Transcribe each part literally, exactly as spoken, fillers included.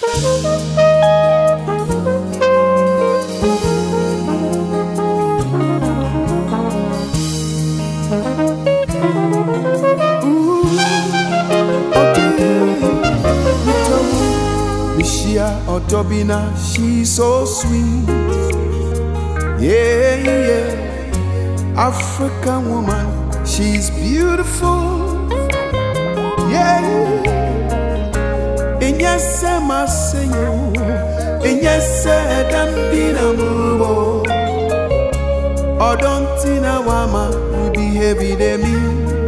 Odobina, she's so sweet. Yeah, yeah. African woman, she's beautiful. Yeah. And yes, I must say you. And yes, I don't be a move. Or don't think a woman will be heavy than me.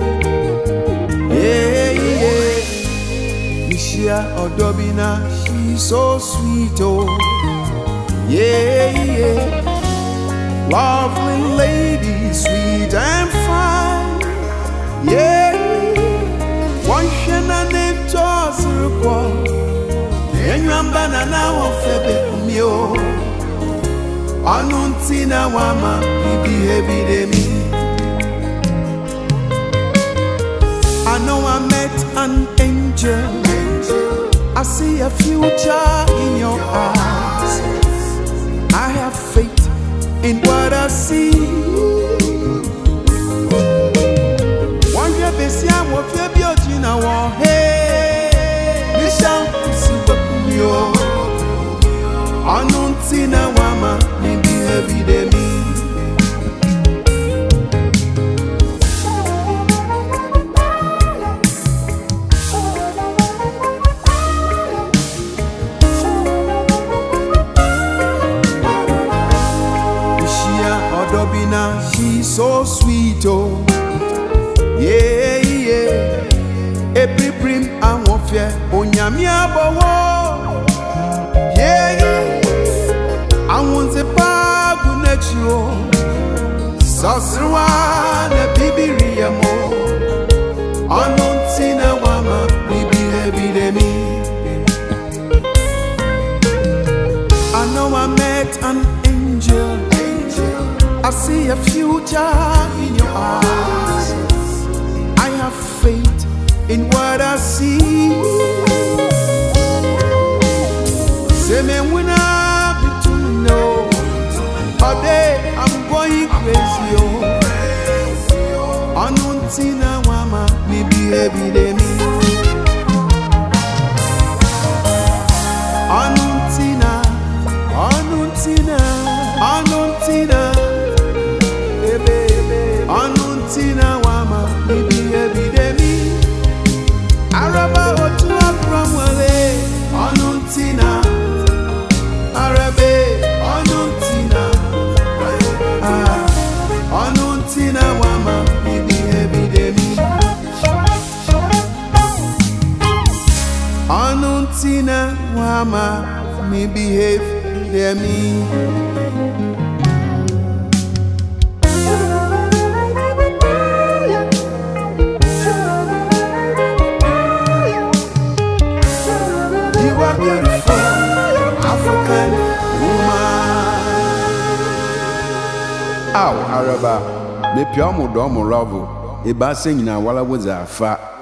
Yeah, yeah. Mishia Odobina, she's so sweet, oh, yeah, yeah. Lovely lady, sweet and fine, yeah. One shana name toss her call, and you banana of Febio. Anuntina wama, be heavy than me. I know I met an angel. I see a future in your eyes. I have faith in what I see. One year, Bessie, I'm with your beauty now. Hey, you shall see what you are. Anuntina wama, maybe every day me. Odobina, she's so sweet, oh, yeah, yeah. Every brim I want fear, onyamia bawo, yeah, yeah. I want the bag unecho, sasrwa na bibiri mo, anuntina wama, bibi heavy de me. I know I met an angel. I see a future in your eyes. I have faith in what I see. Say me when I be to know, all day I'm going crazy. Oh, Anuntina wama, me be heavy day me. Anuntina, Anuntina, Anuntina. Anuntina wama, bibi every day me. Araba otu abramwale. Anuntina, Arabe. Anuntina, ah, Anuntina wama, bibi every day me. Anuntina wama, me behave there me. Beautiful African woman. Ow, Araba, me piamu domo love. Eba singing na wala waza fa.